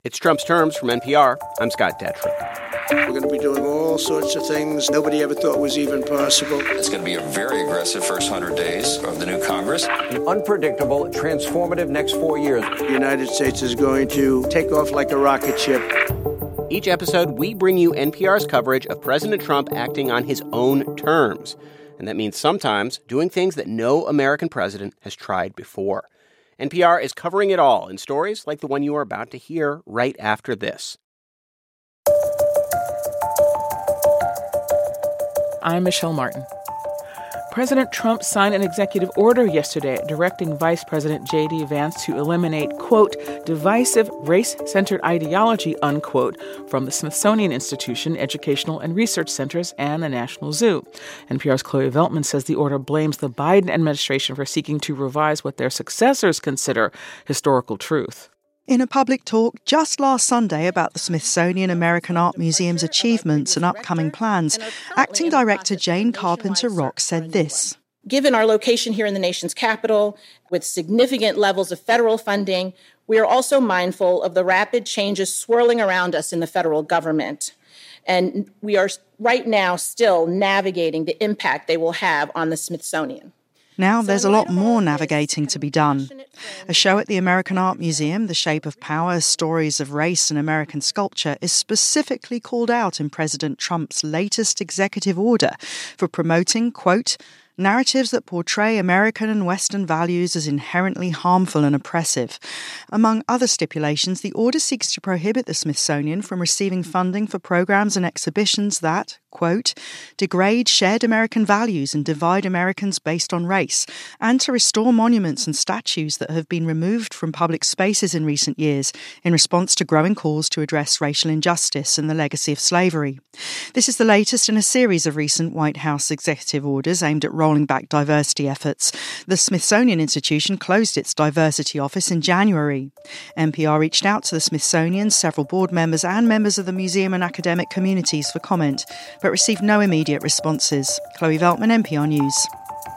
It's Trump's Terms from NPR. I'm Scott Detrow. We're going to be doing all sorts of things nobody ever thought was even possible. It's going to be a very aggressive first 100 days of the new Congress. An unpredictable, transformative next 4 years. The United States is going to take off like a rocket ship. Each episode, we bring you NPR's coverage of President Trump acting on his own terms. And that means sometimes doing things that no American president has tried before. NPR is covering it all in stories like the one you are about to hear right after this. I'm Michelle Martin. President Trump signed an executive order yesterday directing Vice President J.D. Vance to eliminate, quote, divisive race-centered ideology, unquote, from the Smithsonian Institution, educational and research centers, and the National Zoo. NPR's Chloe Veltman says the order blames the Biden administration for seeking to revise what their successors consider historical truth. In a public talk just last Sunday about the Smithsonian American Art Museum's achievements and upcoming plans, acting director Jane Carpenter Rock said this. Given our location here in the nation's capital, with significant levels of federal funding, we are also mindful of the rapid changes swirling around us in the federal government. And we are right now still navigating the impact they will have on the Smithsonian. Now there's a lot more navigating to be done. A show at the American Art Museum, The Shape of Power, Stories of Race and American Sculpture, is specifically called out in President Trump's latest executive order for promoting, quote, narratives that portray American and Western values as inherently harmful and oppressive. Among other stipulations, the order seeks to prohibit the Smithsonian from receiving funding for programs and exhibitions that, quote, degrade shared American values and divide Americans based on race, and to restore monuments and statues that have been removed from public spaces in recent years in response to growing calls to address racial injustice and the legacy of slavery. This is the latest in a series of recent White House executive orders aimed at rolling back diversity efforts. The Smithsonian Institution closed its diversity office in January. NPR reached out to the Smithsonian, several board members and members of the museum and academic communities for comment, but received no immediate responses. Chloe Veltman, NPR News.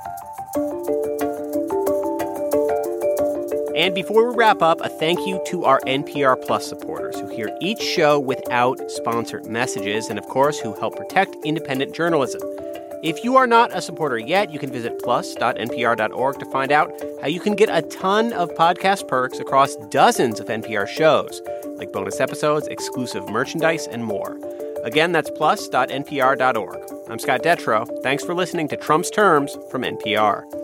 And before we wrap up, a thank you to our NPR Plus supporters who hear each show without sponsored messages and, of course, who help protect independent journalism. If you are not a supporter yet, you can visit plus.npr.org to find out how you can get a ton of podcast perks across dozens of NPR shows, like bonus episodes, exclusive merchandise, and more. Again, that's plus.npr.org. I'm Scott Detrow. Thanks for listening to Trump's Terms from NPR.